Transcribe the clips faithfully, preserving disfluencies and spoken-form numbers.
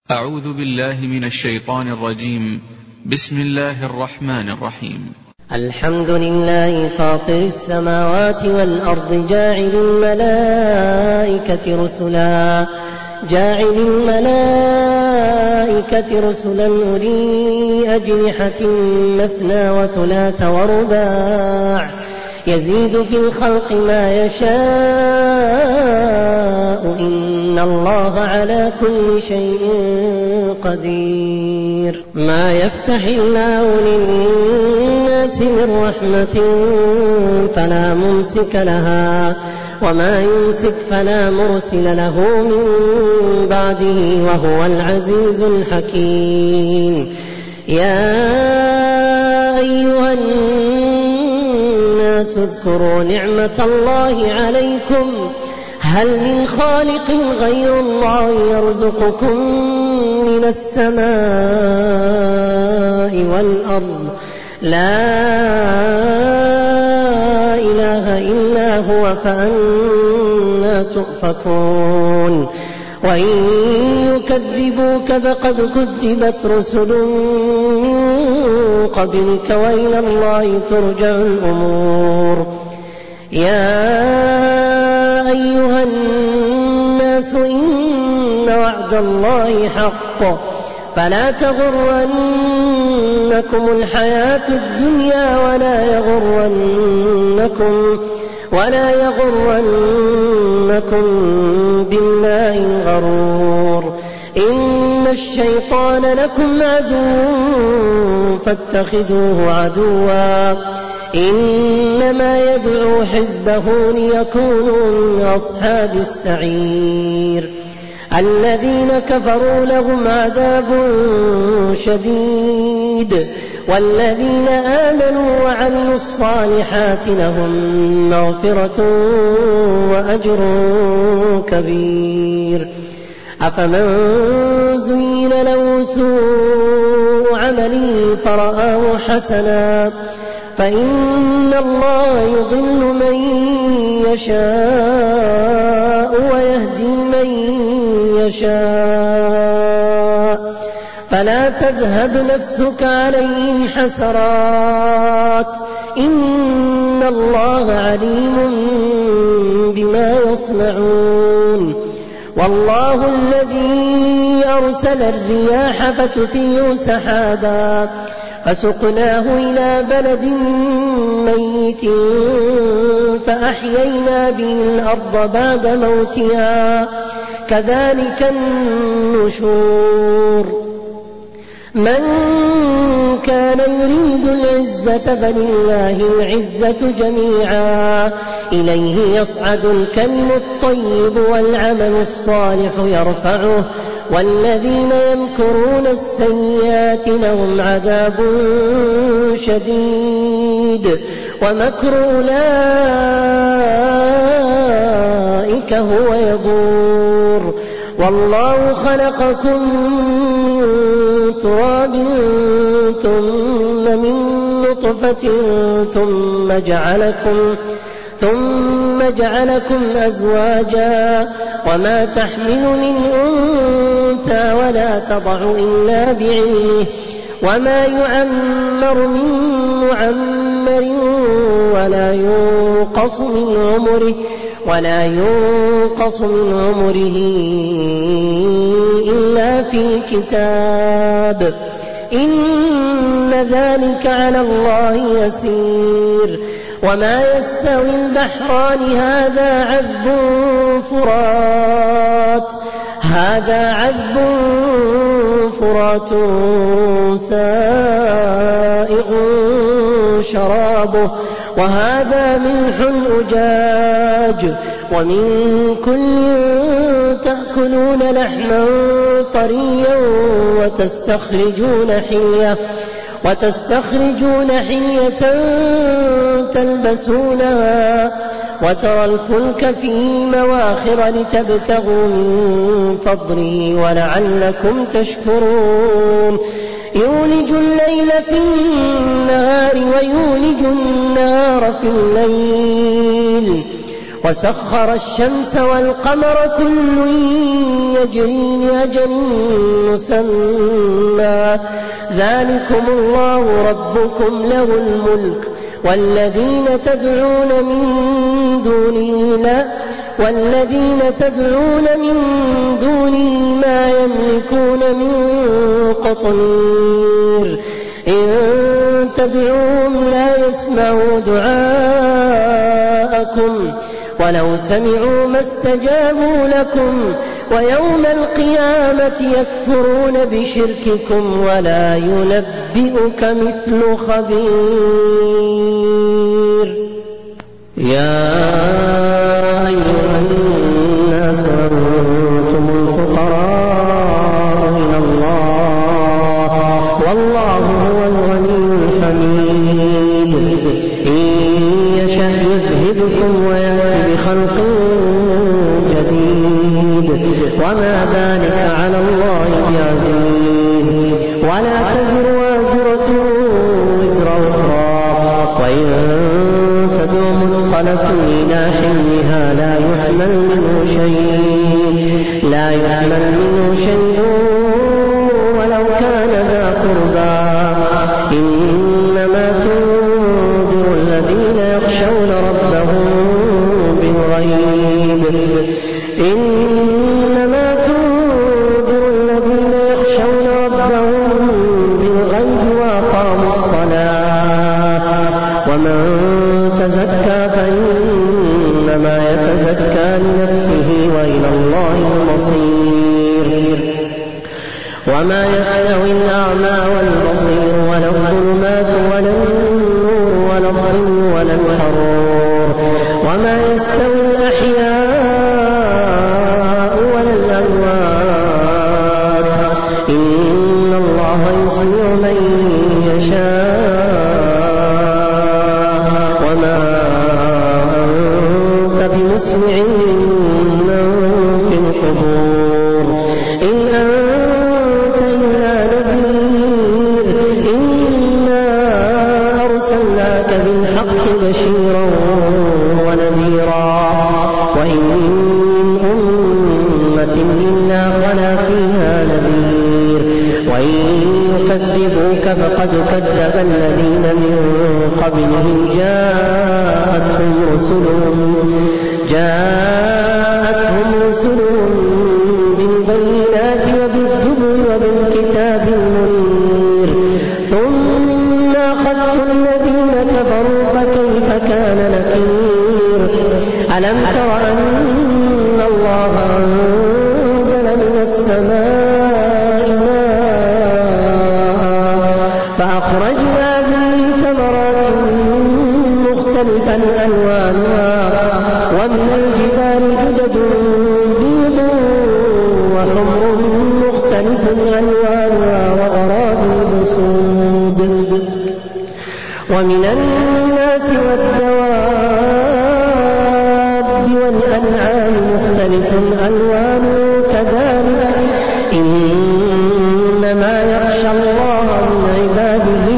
أعوذ بالله من الشيطان الرجيم. بسم الله الرحمن الرحيم. الحمد لله فاطر السماوات والأرض جاعل الملائكة رسلا جاعل الملائكة رسلا أولي أجنحة مثنى وثلاث ورباع يزيد في الخلق ما يشاء إن الله على كل شيء قدير. ما يفتح الله للناس من رحمة فلا ممسك لها وما يمسك فلا مرسل له من بعده وهو العزيز الحكيم. يا أيها الناس اذكروا نعمة الله عليكم هل من خالق غير الله يرزقكم من السماء والأرض لا إله إلا هو فأنى تؤفكون. وإن يكذبوك فقد كذبت رسل من قبلك وإلى الله ترجع الأمور. يا أيها الناس إن وعد الله حق فلا تغرنكم الحياة الدنيا ولا يغرنكم ولا يغرنكم بالله الغرور. إن الشيطان لكم عدو فاتخذوه عدوا إنما يدعو حزبه ليكونوا من أصحاب السعير. الذين كفروا لهم عذاب شديد والذين آمنوا وعملوا الصالحات لهم مغفرة وأجر كبير. أفمن زين له سوء عمله فرآه حسنا فإن الله يضل من يشاء ويهدي من يشاء فلا تذهب نفسك عليهم حسرات إن الله عليم بما يصنعون. والله الذي أرسل الرياح فتثير سحابا فسقناه إلى بلد ميت فأحيينا به الأرض بعد موتها كذلك النشور. من كان يريد العزة فلله العزة جميعا إليه يصعد الكلم الطيب والعمل الصالح يرفعه والذين يمكرون السيئات لهم عذاب شديد ومكر أولئك هو يبور. والله خلقكم من تراب ثم من نطفة ثم جعلكم ثم جعلكم أزواجا وما تحمل من أنثى ولا تضع إلا بعلمه وما يعمر من معمر ولا ينقص من عمره ولا ينقص من عمره إلا في كتاب إن ذلك على الله يسير. وما يستوي البحران هذا عذب فرات هذا عذب فرات سائغ شرابه وهذا ملح أجاج ومن كل تأكلون لحما طريا وتستخرجون حلية وتستخرجون حلية تلبسونها وترى الفلك فيه مواخر لتبتغوا من فضله ولعلكم تشكرون. يولج الليل في النهار ويولج النهار في الليل وسخر الشمس والقمر كل يجري لأجل مسمى ذلكم الله ربكم له الملك والذين تدعون من دونه لا والذين تدعون من دونه ما يملكون من قطمير إن تدعوهم لا يسمعوا دعاءكم ولو سمعوا ما استجابوا لكم ويوم القيامة يكفرون بشرككم ولا ينبئك مثل خبير. يا أيها الناس أنتم الفقراء إلى الله والله هو الغني الحميد إن يشأ يذهبكم ويأتي بخلق جديد وما ذلك على الله بعزيز ولا تزر وازرة وزر أخرى وإن تدع مثقلة إلى حملها لا يحمل منه شيء لا يحمل منه شيء ولو كان ذا قربى إنما تنذر الذين يخشون ربهم بالغيب إنما تنذر الذين يخشون ربهم بالغيب وأقاموا الصلاة ومن تزكى فإنما يتزكى لنفسه وإلى الله المصير. وما يستوي الأعمى والبصير ولا الظلمات ولا النور ولا الظل ولا الحرور وما يستوي الأحياء ولا الأموات إن الله يسمع من يشاء وما أنت بمسمع من في القبور إن أنت إلا نذير إنا أرسلناك بالحق بشيرا ونذيرا وإن من أمة إلا خلا فيها نذير وإن يكذبوك فقد كذب الذين من قبلهم جاءتهم رسلهم جاءتهم رسلهم بالبينات وبالزبر وبالكتاب المنير ثم أخذت الذين كفروا فكيف كان نكير. ألم تر أن الله أنزل من السماء ماء فأخرجنا به ثمرات مختلفا ألوانها ومن الجبال جدد بيض وحمر مختلف ألوانها وغرابيب سود ومن الناس والدواب والأنعام مختلف ألوانه كذلك إنما يخشى الله من عباده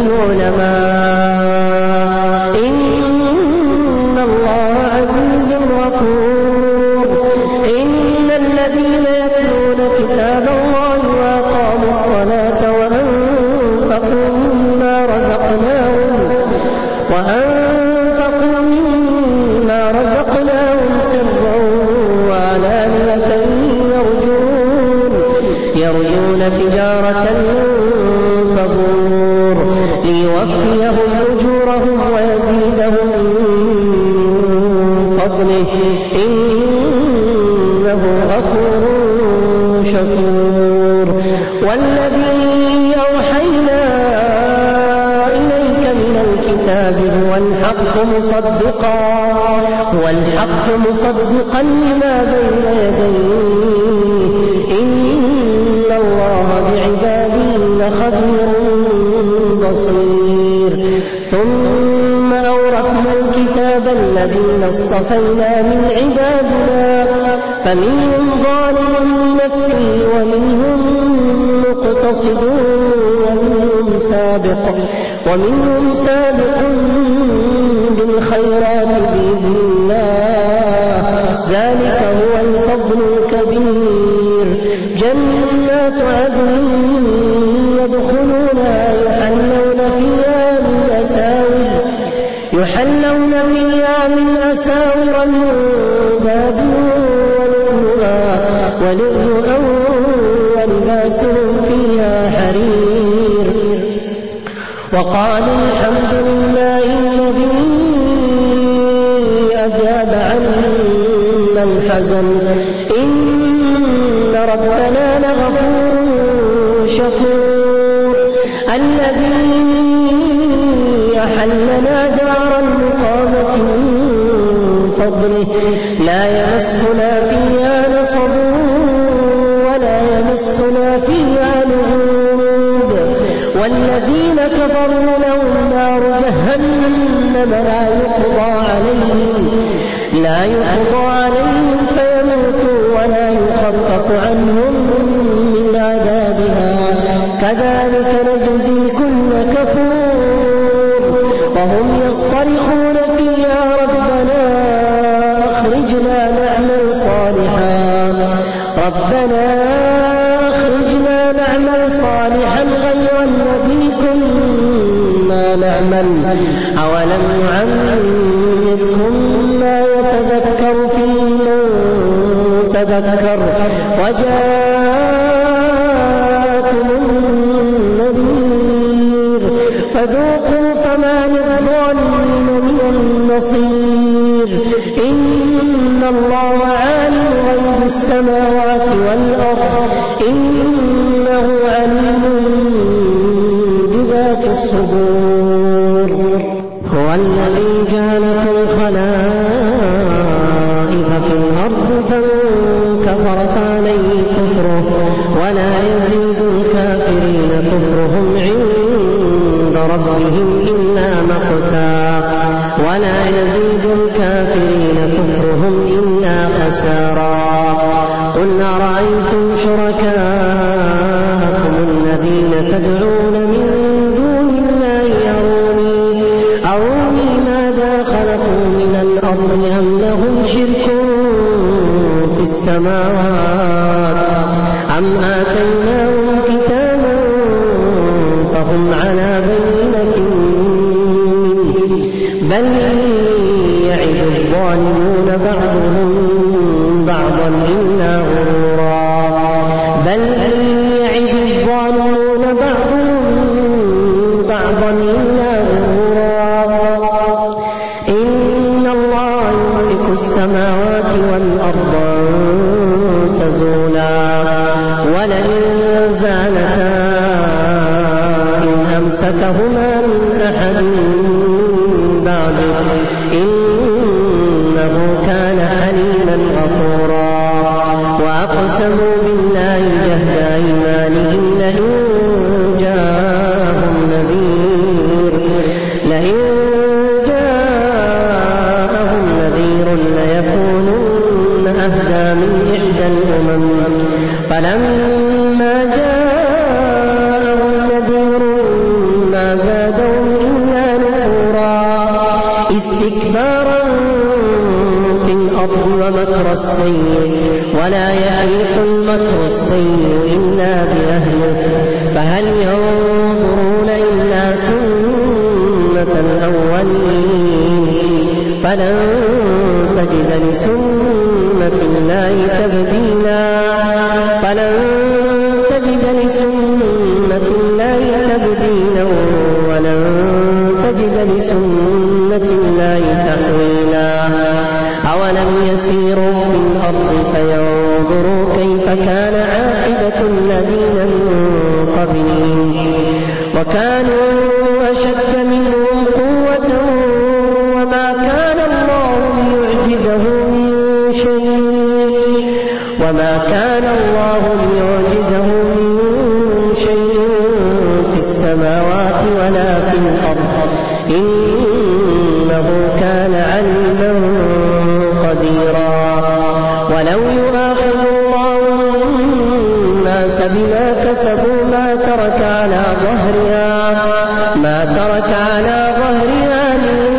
العلماء إن الله عزيز غفور. إن الذين يتلون كتاب الله وأقاموا الصلاة وأنفقوا مما رزقناهم وأنفقوا مما رزقناهم سرا وعلانية يرجون يرجون تجارة لن تبور ليوفيهم أجورهم ويزيدهم من فضله إنه غفور شكور. والذي أوحينا إليك من الكتاب هو الحق مصدقا هو الحق مصدقا لما بين يديه إن الله بعباده لخبير بصير. ثم أورثنا الكتاب الذين اصطفينا من عبادنا فمنهم ظالم لنفسه ومنهم مقتصد ومنهم سابق ومنهم سابق بالخيرات بإذن الله جنات عدن يدخلونها يحلون فيها من أساور يحلون فيها من أساور من ذهب ولؤلؤا ولباسهم فيها حرير. وقالوا الحمد لله الذي أذهب عنا الحزن إن ربنا لغفور شكور الذي أحلنا دار المقامة من فضله لا يمسنا فيها نصب ولا يمسنا فيها لغوب والذين كفروا لهم نار جهنم لا يقضى عليهم لا يقضى عليهم فيموتوا ولا يخفف عنهم من عذابها كذلك نجزي كل كفور. وهم يصطرخون فيها ربنا أخرجنا نعمل صالحا ربنا أخرجنا نعمل صالحا غير الذي كنا نعمل أولم نعمركم ما يتذكر فيه من تذكر وجاءكم النذير فذوقوا فما للظالمين من النصير. إن الله عالم غيب السماوات والأرض إنه عليم بذات الصدور. هو الذي جعلكم خلائف في الأرض فمن كفر فعليه كفره ولا يزيد الكافرين كفرهم عند ربهم إلا مقتا ولا يزيد الكافرين كفرهم إلا خسارا. قل أرأيتم شركاءكم الذين تدعون من دون الله أروني أروني ماذا خلقوا من الأرض أم لهم شرك في السماوات أم آتيناهم كتابا فهم على بينة منه بل يعد الظالمون بعضهم بعضا إلا غرورا بل يعد الظالمون بعضهم بعضا إلا غرورا. إن الله يمسك السماوات والأرض أن تزولا ولئن زالتا إن أمسكهما من أحد من بعده إنه كان حليما غفورا. وأقسموا بالله جهد أيمانهم لئن جاءهم نذير لئن جاءهم نذير ليكونن أهدى من إحدى الأمم فلما جاءهم نذير ما زادهم إلا نفورا استكبارا في الأرض ومكر السيء ولا يحيق المكر السيء إلا بأهله فهل ينظرون إلا سنة الأولين فلن تجد لسنة الله تبديلا فلن تجد لسنة الله تبديلا ولن تجد لسنة الله تحويلا. أولم يسيروا في الأرض فينظروا كيف كان عاقبة الذين من قبلهم وكانوا أشد منهم قوة وما كان الله ليعجزه من شيء وما كان الله ليعجزه من شيء في السماوات ولا في الأرض إنه كان عليما قديرا. ولو يؤاخذ الله الناس بما كسبوا ما ترك على ظهرها ما ترك على ظهرها من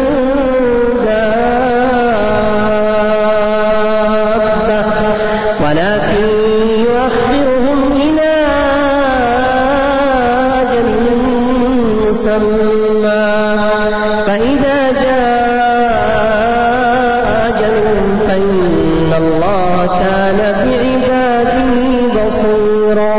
دابة ولكن يؤخرهم إلى مسمى فإذا جاء أجلهم فإن الله كان بعباده بصيرا